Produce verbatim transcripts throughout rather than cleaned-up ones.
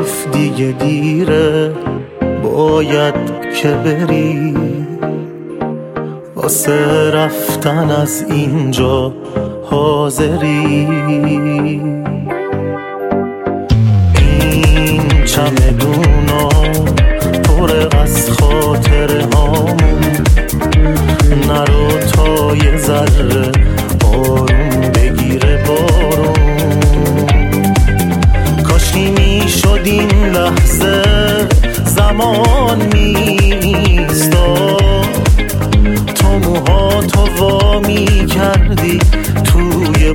گفت دیگه دیره، باید که بری واسه رفتن از اینجا حاضری. این چمدونا پر از خاطره هامون، نرو تا یه ذره آروم بگیره بارون. کاشکی میشد این لحظه زمان میستاد، تو موهاتو وا میکردی توی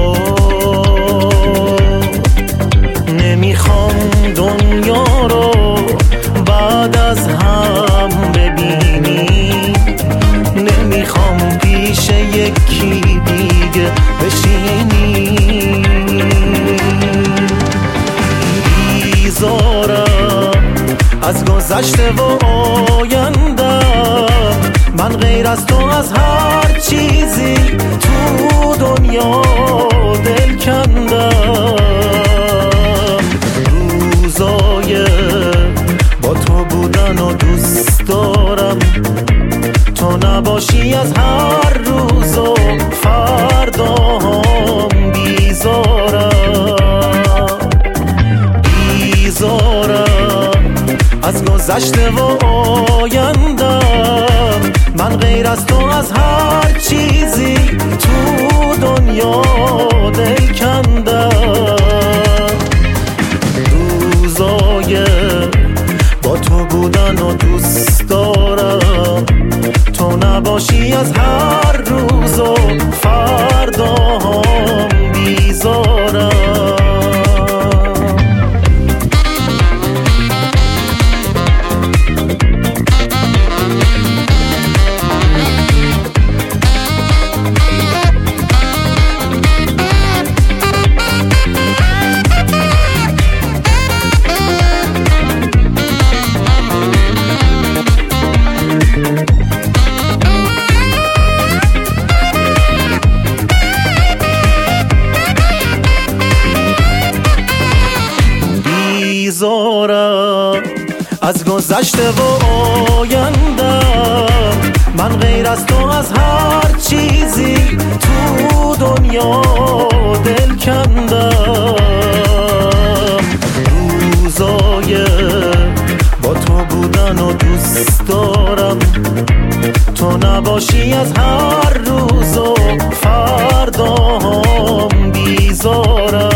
باد. نمیخوام دنیا رو بعد از هم ببینی، نمیخوام پیش یکی دیگه بشینی. بیزارم از گذشته و آیندم، من غیر از تو از هر چیزی تو دنیا دل کندم. روزای با تو بودن و دوست دارم، تو نباشی از هر روز و فردام بیزارم. بیزارم از گذشته و آیندم، من غیر از تو از هر چیزی تو دنیا دل کندم. روزای با تو بودن و دوست دارم، تو نباشی از هر روز و فردام بیزارم. بیزارم از گذشته و آیندم، من غیر از تو از هر چیزی تو دنیا دل کندم. روزای با تو بودن و دوست دارم، تو نباشی از هر روز و فردام بیزارم.